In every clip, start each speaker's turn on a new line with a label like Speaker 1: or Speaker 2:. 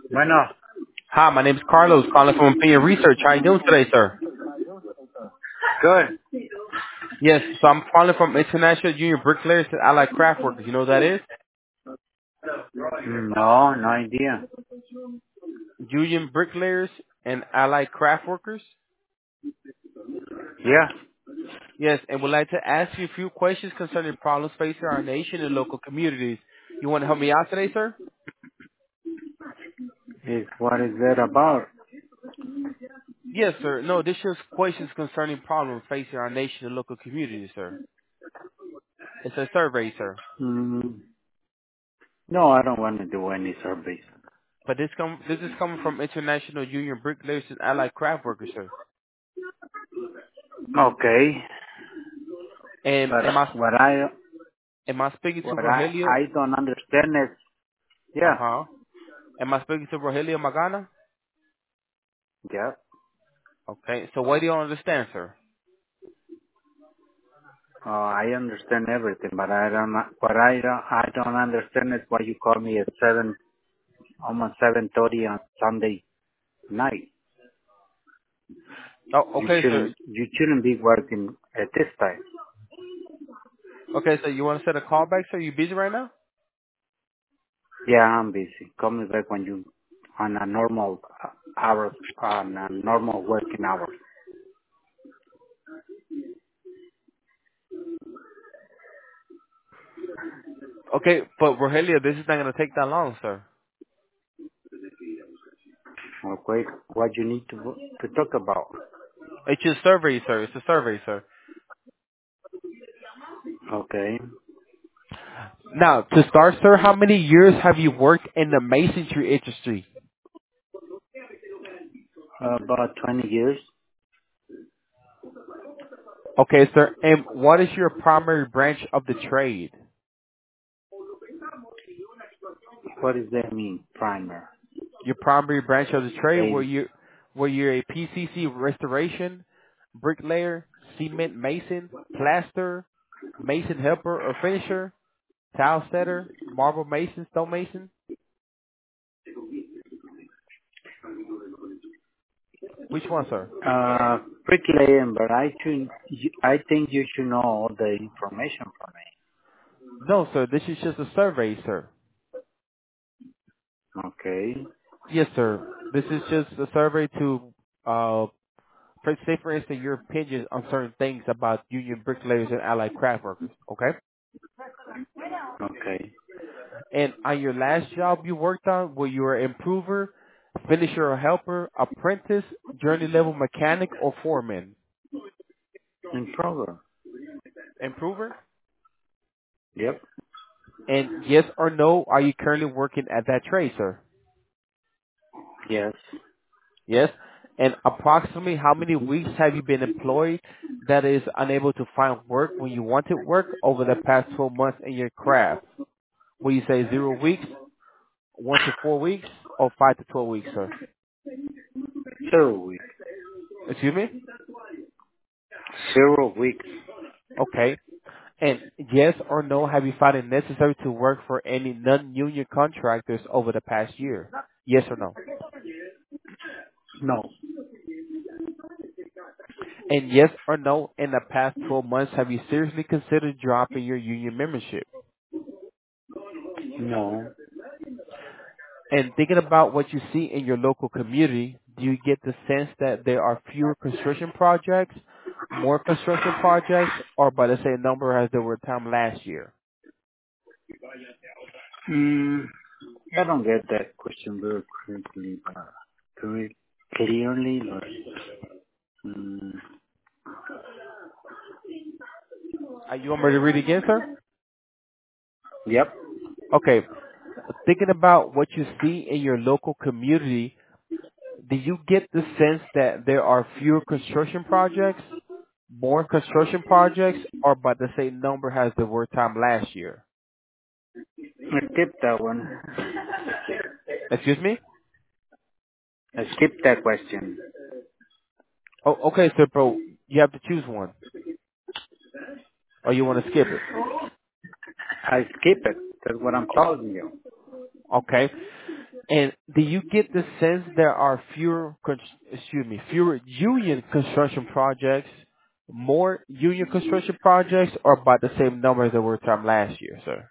Speaker 1: Bueno,
Speaker 2: Hi, my name is Carlos, calling from Opinion Research. How you doing today, sir?
Speaker 1: good.
Speaker 2: Yes, so I'm calling from International Junior Bricklayers and Allied Craft Workers. You know what that is?
Speaker 1: No, no idea.
Speaker 2: Union Bricklayers and Allied Craft Workers?
Speaker 1: Yeah,
Speaker 2: Yes, and would like to ask you a few questions concerning problems facing our nation and local communities. You want to help me out today, sir?
Speaker 1: what is that about?
Speaker 2: Yes, sir. No, this is questions concerning problems facing our nation and local communities, sir. It's a survey, sir.
Speaker 1: Mm, no, I don't want to do any surveys.
Speaker 2: But this is coming from International Union Bricklayers and Allied Craft Workers, sir.
Speaker 1: Okay,
Speaker 2: And
Speaker 1: but
Speaker 2: am I speaking to
Speaker 1: what
Speaker 2: Rogelio?
Speaker 1: I don't understand is,
Speaker 2: Uh
Speaker 1: yeah,
Speaker 2: huh. Am I speaking to Rogelio Magana?
Speaker 1: yeah.
Speaker 2: Okay. So what do you understand, sir?
Speaker 1: I understand everything, but I don't understand is why you call me at almost 7:30 on Sunday night.
Speaker 2: Oh, okay, sir.
Speaker 1: You shouldn't be working at this time.
Speaker 2: Okay, so you want to set a call back, sir? You busy right now?
Speaker 1: Yeah, I'm busy. Call me back when you on a normal hours on a normal working hours.
Speaker 2: Okay, but Rogelio, this is not going to take that long, sir.
Speaker 1: Okay, what you need to talk about?
Speaker 2: It's just survey, sir. It's a survey, sir.
Speaker 1: Okay,
Speaker 2: Now, to start, sir, how many years have you worked in the masonry industry?
Speaker 1: about 20 years.
Speaker 2: Okay, sir. And what is your primary branch of the trade?
Speaker 1: What does that mean? Primer.
Speaker 2: Your primary branch of the trade,
Speaker 1: A
Speaker 2: where you're a PCC restoration, bricklayer, cement mason, plaster, mason helper or finisher, tile setter, marble mason, stone mason. Which one, sir?
Speaker 1: bricklaying, but I think you should know all the information from
Speaker 2: No, sir. This is just a survey, sir.
Speaker 1: me. Okay.
Speaker 2: Yes, sir. This is just a survey to, say for instance, your opinions on certain things about union bricklayers and allied craft workers. Okay.
Speaker 1: Okay.
Speaker 2: And on your last job you worked on, were you an improver, finisher or helper, apprentice, journey level mechanic, or foreman?
Speaker 1: In program.
Speaker 2: Improver?
Speaker 1: Yep.
Speaker 2: And yes or no, are you currently working at that trade, sir?
Speaker 1: Yes.
Speaker 2: Yes. And approximately how many weeks have you been employed that is unable to find work when you wanted work over the past 12 months in your craft? Will you say 0 weeks, 1 to 4 weeks, or 5 to 12 weeks, sir?
Speaker 1: 0 weeks.
Speaker 2: Excuse me?
Speaker 1: 0 weeks.
Speaker 2: Okay. And yes or no, have you found it necessary to work for any non-union contractors over the past year? Yes or no?
Speaker 1: No.
Speaker 2: And yes or no, in the past 12 months, have you seriously considered dropping your union membership?
Speaker 1: No.
Speaker 2: And thinking about what you see in your local community, do you get the sense that there are fewer construction projects, more construction projects, or by the same number as there were time last year?
Speaker 1: Mm, I don't get that question very clearly, very clearly, but mm,
Speaker 2: You want me to read again, sir?
Speaker 1: yep.
Speaker 2: Okay. Thinking about what you see in your local community, do you get the sense that there are fewer construction projects, more construction projects, or by the same number as there were time last year?
Speaker 1: I skipped that one.
Speaker 2: Excuse me?
Speaker 1: I skipped that question.
Speaker 2: Oh, okay, sir, bro. You have to choose one, or you want to skip it.
Speaker 1: I skip it. That's what I'm telling you.
Speaker 2: Okay. And do you get the sense there are fewer union construction projects, more union construction projects, or about the same numbers that were time last year, sir?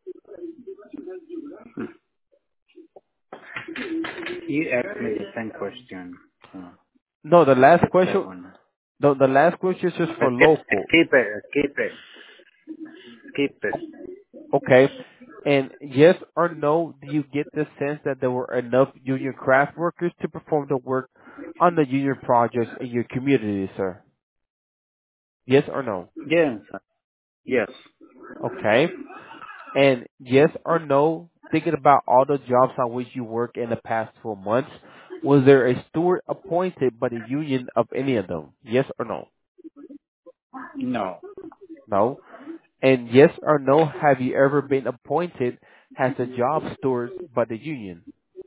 Speaker 1: You asked me the same question. So
Speaker 2: No, the last
Speaker 1: that's that
Speaker 2: question.
Speaker 1: one.
Speaker 2: No, the last question is just for local.
Speaker 1: Keep it. Keep it. Keep it.
Speaker 2: Okay. And yes or no, do you get the sense that there were enough union craft workers to perform the work on the union projects in your community, sir? Yes or no?
Speaker 1: Yes. Yes.
Speaker 2: Okay. And yes or no, thinking about all the jobs on which you work in the past 12 months, was there a steward appointed by the union of any of them? Yes or no?
Speaker 1: No.
Speaker 2: No. And yes or no, have you ever been appointed as a job steward by the union?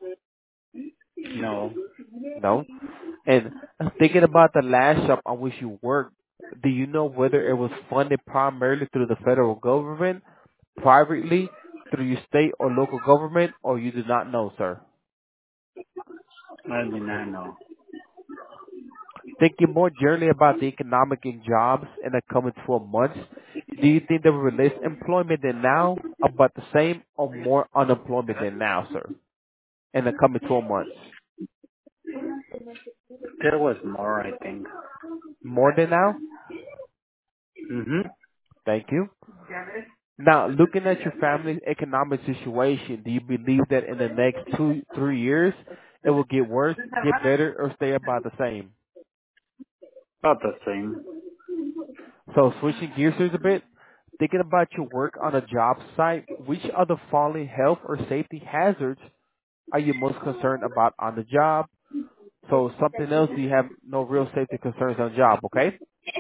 Speaker 1: No.
Speaker 2: No. And thinking about the last job on which you worked, do you know whether it was funded primarily through the federal government, privately, through your state or local government, or you do not know, sir?
Speaker 1: I do not know.
Speaker 2: Thinking more generally about the economic and jobs in the coming 12 months, do you think there will be less employment than now, about the same, or more unemployment than now, sir, in the coming 12 months?
Speaker 1: There was more, I think.
Speaker 2: More than now?
Speaker 1: Mm-hmm.
Speaker 2: Thank you. Now, looking at your family's economic situation, do you believe that in the next 2-3 years it will get worse, get better, or stay about the same?
Speaker 1: About the same.
Speaker 2: So switching gears here a bit, thinking about your work on a job site, which of the following health or safety hazards are you most concerned about on the job? So something else, you have no real safety concerns on the job, okay?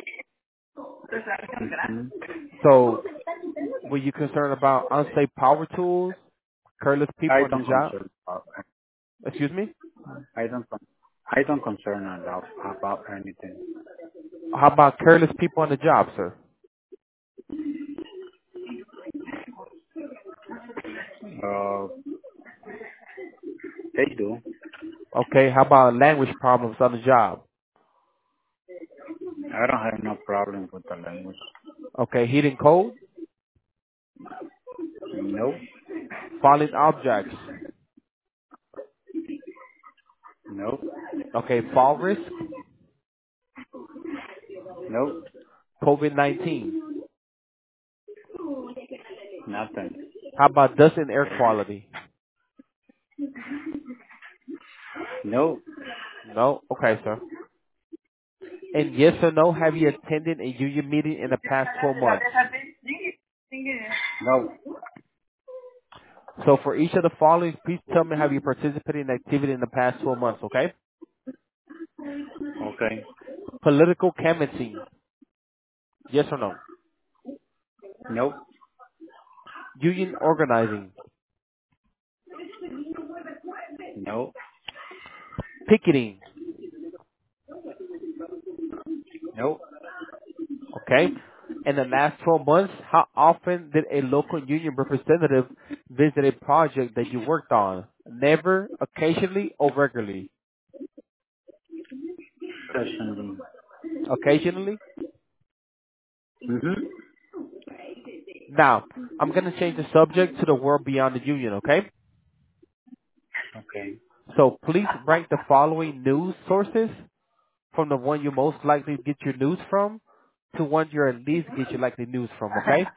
Speaker 1: Mm-hmm.
Speaker 2: So were you concerned about unsafe power tools, careless people
Speaker 1: I
Speaker 2: on the
Speaker 1: don't
Speaker 2: job?
Speaker 1: concern about.
Speaker 2: Excuse me?
Speaker 1: I don't concern about anything.
Speaker 2: How about careless people on the job, sir?
Speaker 1: Uh, they do.
Speaker 2: Okay, how about language problems on the job?
Speaker 1: I don't have no problem with the language.
Speaker 2: Okay, heat and cold,
Speaker 1: Nope.
Speaker 2: falling objects.
Speaker 1: Nope.
Speaker 2: Okay, fall risk,
Speaker 1: Nope.
Speaker 2: COVID-19.
Speaker 1: Nothing.
Speaker 2: How about dust and air quality?
Speaker 1: Nope.
Speaker 2: No? Okay, sir. And yes or no, have you attended a union meeting in the past 12 months?
Speaker 1: Nope.
Speaker 2: So for each of the following, please tell me have you participated in activity in the past 12 months, okay?
Speaker 1: Okay.
Speaker 2: Political canvassing. Yes or no?
Speaker 1: Nope.
Speaker 2: Union organizing.
Speaker 1: Nope.
Speaker 2: Picketing.
Speaker 1: Nope.
Speaker 2: Okay? In the last 12 months, how often did a local union representative visit a project that you worked on? Never, occasionally, or regularly?
Speaker 1: Questioning.
Speaker 2: Occasionally?
Speaker 1: Mm-hmm.
Speaker 2: Now, I'm going to change the subject to the world beyond the union, okay?
Speaker 1: Okay.
Speaker 2: So please rank the following news sources from the one you most likely get your news from to one you're at least get your likely news from, okay?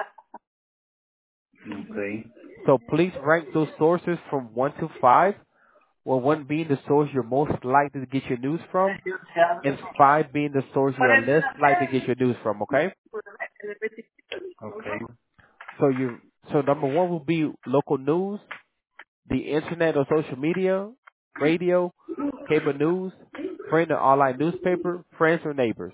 Speaker 1: Okay.
Speaker 2: So please rank those sources from 1 to 5, where 1 being the source you're most likely to get your news from, and 5 being the source you are less likely to get your news from, okay?
Speaker 1: Okay.
Speaker 2: So number 1 will be local news, the internet or social media, radio, cable news, print or online newspaper, friends or neighbors.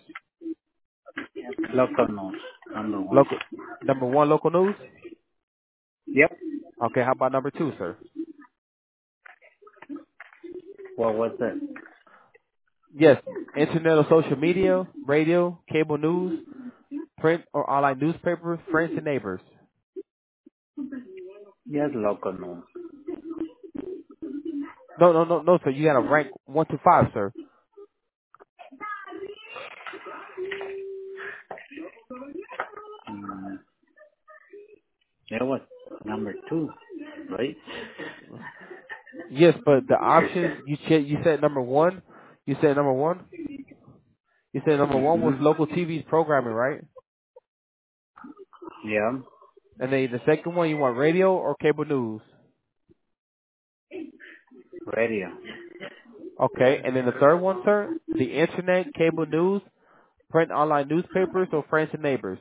Speaker 1: Local news. Number one.
Speaker 2: Local, number 1, local news.
Speaker 1: Yep.
Speaker 2: Okay, how about number 2, sir?
Speaker 1: What was it?
Speaker 2: Yes, internet or social media, radio, cable news, print or online newspaper, friends and neighbors.
Speaker 1: Yes, local news.
Speaker 2: No, sir. You got to rank 1 to 5, sir.
Speaker 1: Mm, that was number 2, right?
Speaker 2: Yes, but the options you said number 1. You said number 1. You said number 1 was
Speaker 1: Mm-hmm.
Speaker 2: local TV's programming, right?
Speaker 1: Yeah,
Speaker 2: And then the second one, you want radio or cable news?
Speaker 1: radio.
Speaker 2: Okay. And then the third one, sir, the internet, cable news, print online newspapers, or friends and neighbors?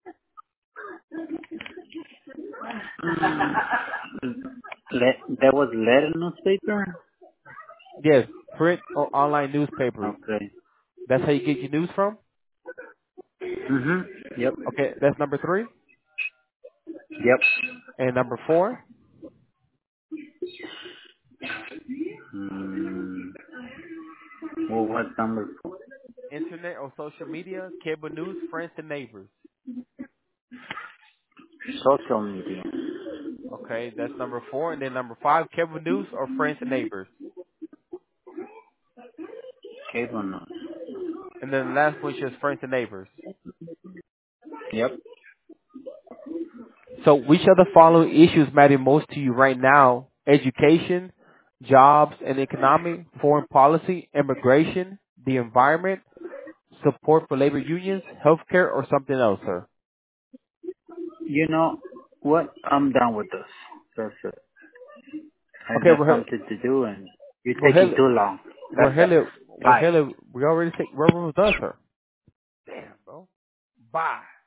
Speaker 1: That was letter newspaper?
Speaker 2: Yes, print or online newspapers.
Speaker 1: Okay.
Speaker 2: That's how you get your news from?
Speaker 1: Mm-hmm. Yep.
Speaker 2: Okay, that's number 3.
Speaker 1: Yep.
Speaker 2: And number 4,
Speaker 1: Mm, what was number 4?
Speaker 2: internet or social media, cable news, friends and neighbors.
Speaker 1: Social media.
Speaker 2: Okay, that's number 4. And then number 5, cable news or friends and neighbors.
Speaker 1: Cable news.
Speaker 2: And then the last one is just friends and neighbors.
Speaker 1: Yep.
Speaker 2: So which of the following issues matter most to you right now? Education, jobs and economy, foreign policy, immigration, the environment, support for labor unions, healthcare, or something else, sir?
Speaker 1: You know what? I'm done with this. That's it. I
Speaker 2: Okay,
Speaker 1: got something to do and you're taking too long. That's it. Bye.
Speaker 2: we already said we're almost done, sir. Damn, bro. Bye.